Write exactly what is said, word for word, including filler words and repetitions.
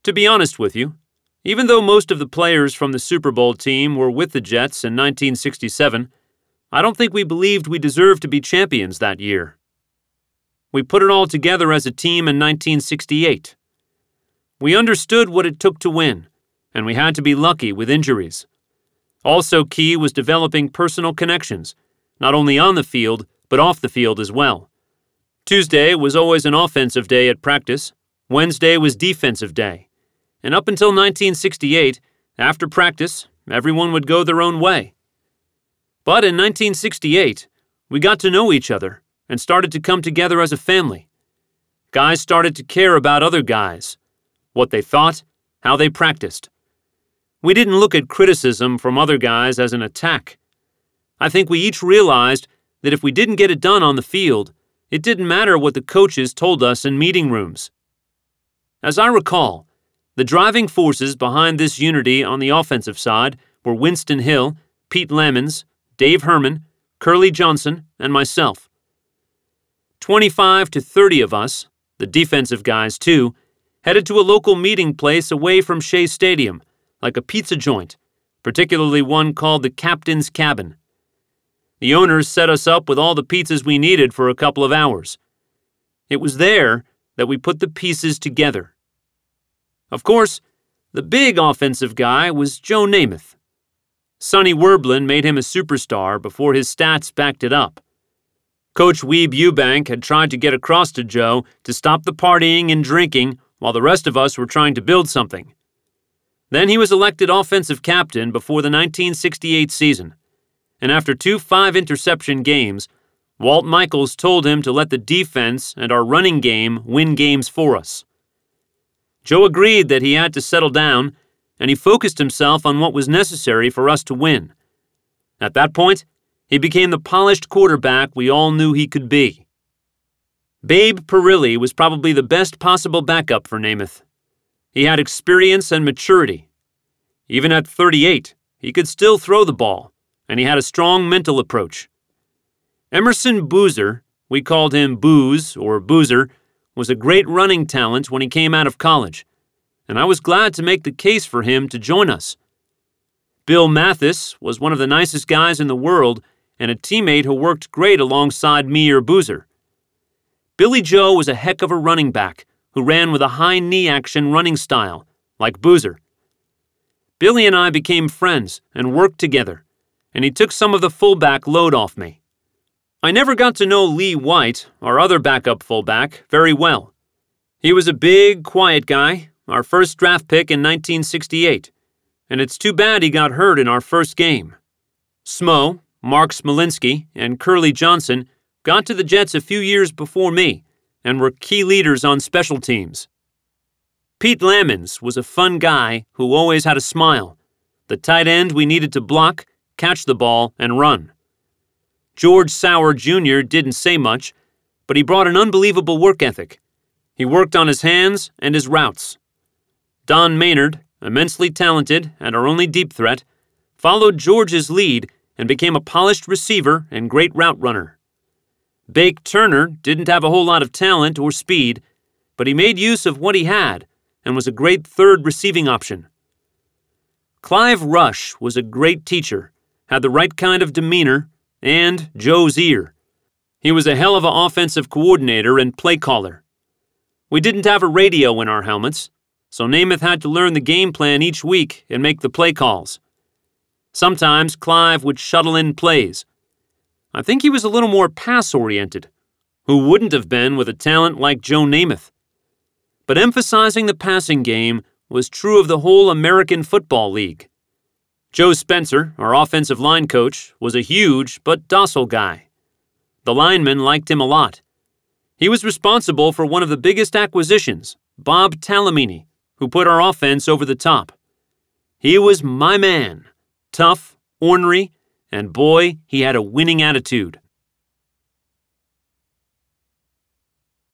To be honest with you, even though most of the players from the Super Bowl team were with the Jets in nineteen sixty-seven, I don't think we believed we deserved to be champions that year. We put it all together as a team in nineteen sixty-eight. We understood what it took to win, and we had to be lucky with injuries. Also key was developing personal connections, not only on the field, but off the field as well. Tuesday was always an offensive day at practice. Wednesday was defensive day. And up until nineteen sixty-eight, after practice, everyone would go their own way. But in nineteen sixty-eight, we got to know each other and started to come together as a family. Guys started to care about other guys, what they thought, how they practiced. We didn't look at criticism from other guys as an attack. I think we each realized that if we didn't get it done on the field, it didn't matter what the coaches told us in meeting rooms. As I recall, the driving forces behind this unity on the offensive side were Winston Hill, Pete Lamons, Dave Herman, Curly Johnson, and myself. twenty-five to thirty of us, the defensive guys too, headed to a local meeting place away from Shea Stadium, like a pizza joint, particularly one called the Captain's Cabin. The owners set us up with all the pizzas we needed for a couple of hours. It was there that we put the pieces together. Of course, the big offensive guy was Joe Namath. Sonny Werblin made him a superstar before his stats backed it up. Coach Weeb Eubank had tried to get across to Joe to stop the partying and drinking while the rest of us were trying to build something. Then he was elected offensive captain before the nineteen sixty-eight season, and after two five-interception games, Walt Michaels told him to let the defense and our running game win games for us. Joe agreed that he had to settle down, and he focused himself on what was necessary for us to win. At that point, he became the polished quarterback we all knew he could be. Babe Parilli was probably the best possible backup for Namath. He had experience and maturity. Even at thirty-eight, he could still throw the ball, and he had a strong mental approach. Emerson Boozer, we called him Booze or Boozer, was a great running talent when he came out of college, and I was glad to make the case for him to join us. Bill Mathis was one of the nicest guys in the world and a teammate who worked great alongside me or Boozer. Billy Joe was a heck of a running back who ran with a high knee action running style, like Boozer. Billy and I became friends and worked together, and he took some of the fullback load off me. I never got to know Lee White, our other backup fullback, very well. He was a big, quiet guy, our first draft pick in nineteen sixty-eight, and it's too bad he got hurt in our first game. Smo, Mark Smolinski, and Curly Johnson got to the Jets a few years before me and were key leaders on special teams. Pete Lamons was a fun guy who always had a smile, the tight end we needed to block, catch the ball, and run. George Sauer Junior didn't say much, but he brought an unbelievable work ethic. He worked on his hands and his routes. Don Maynard, immensely talented and our only deep threat, followed George's lead and became a polished receiver and great route runner. Bake Turner didn't have a whole lot of talent or speed, but he made use of what he had and was a great third receiving option. Clive Rush was a great teacher, had the right kind of demeanor, and Joe's ear. He was a hell of an offensive coordinator and play caller. We didn't have a radio in our helmets, so Namath had to learn the game plan each week and make the play calls. Sometimes Clive would shuttle in plays. I think he was a little more pass-oriented, who wouldn't have been with a talent like Joe Namath. But emphasizing the passing game was true of the whole American Football League. Joe Spencer, our offensive line coach, was a huge but docile guy. The linemen liked him a lot. He was responsible for one of the biggest acquisitions, Bob Talamini, who put our offense over the top. He was my man, tough, ornery, and boy, he had a winning attitude.